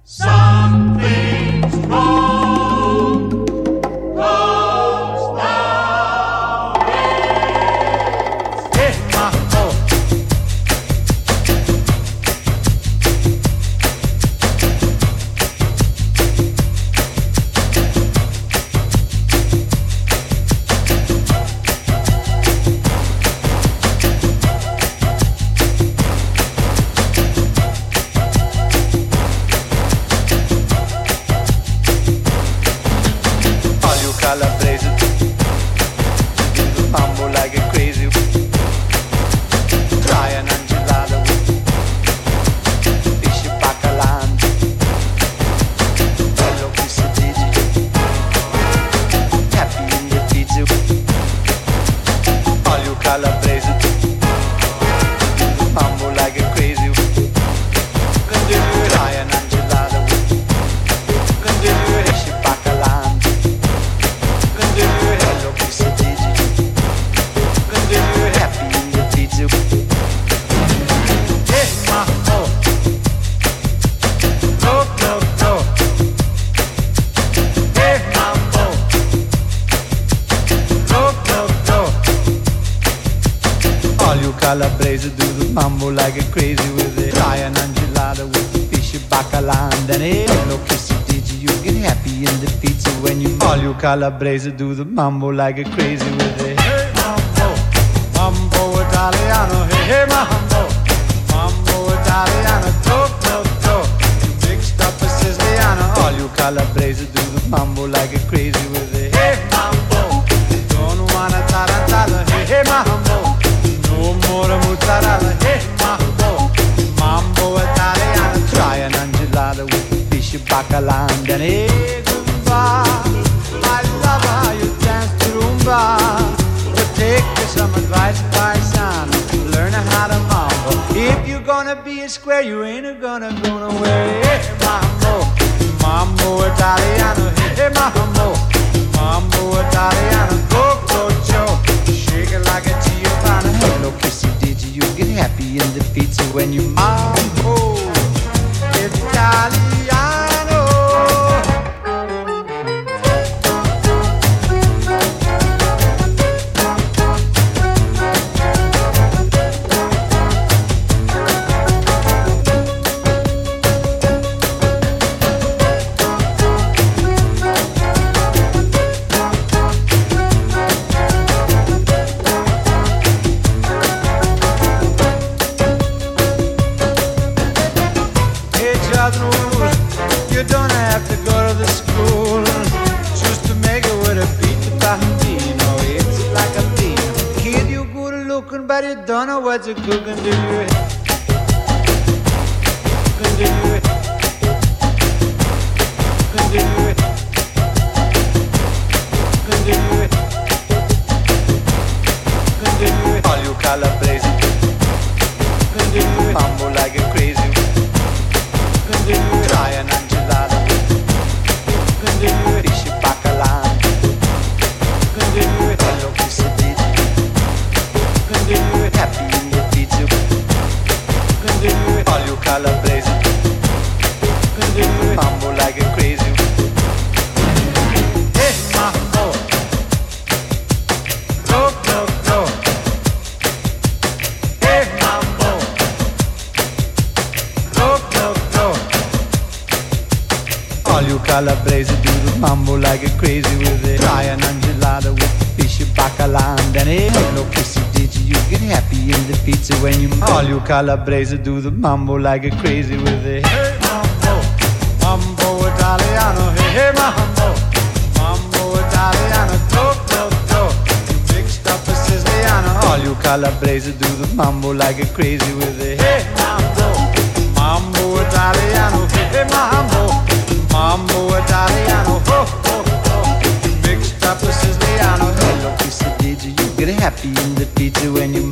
Something's wrong. Close now. Hey, mambo. Calabrese, do the mambo like a crazy. Try an enchilada with fish bacalao. Hello, Mr. DJ. Happy in the pizza. All you Calabrese, do the mambo like a crazy. Try an enchilada with fish bacalao. Hello, Mr. DJ. Happy in the pizza. Hey, mambo. Go, go, go. Hey, mambo. Go, go, go. All you Calabrese do the mambo like a crazy with it. Try an enchilada with fish bacalao. Then hello, Mr. DJ. You get happy in the pizza when you. All you Calabrese do the mambo like a crazy with it. Hey, mambo, mambo Italiano. Hey, hey, mambo, mambo Italiano. Go, go, go. You mixed up a Siciliano. All you Calabrese do the mambo like a crazy with it. Hey, mambo, don't wanna tarantella. Hey, hey, mambo, no more mozzarella. Hey, mambo, mambo Italiano. Try an enchilada with fish bacalao. Then hey, goodbye. I love how you dance to rumba. But take some advice, paisano. Learn how to mambo. If you're gonna be a square, you ain't gonna go nowhere. Hey, mambo, mambo Italiano. Hey, mambo, mambo Italiano. Go, go, Joe. Shake it like a Giovanna. Hello, Kissy, did you get happy in the pizza when you mambo Italiano? You don't have to go to the school just to make it with a beat the bambino. It's like a bean. Kid, you good looking, but you don't know what you're cooking, do you? Do you? Do you? Do you? All you Calabrese, mambo like a crazy. Try an enchilada with fish bacalao. Hello, Mr. DJ. Happy in the pizza. All you Calabrese, mambo like a crazy. Hey, mambo. Go, go, go. Hey, mambo. Go, go, go. All you Calabrese do the mambo like a crazy with it. Try an enchilada with fish bacalao. Then hello, Kissy, did you get happy in the pizza when you. All you Calabrese do the mambo like a crazy with it. Hey, mambo, mambo Italiano. Hey, hey, mambo, mambo Italiano. Go, go, go. You mixed up a Siciliano. All you Calabrese do the mambo like a crazy with it. Hey, mambo, mambo Italiano. Hey, hey, mambo, mambo Italiano. Ho, ho, ho. Mixed up a Siciliano. Hello, Mr. DJ. You get happy in the pizza when you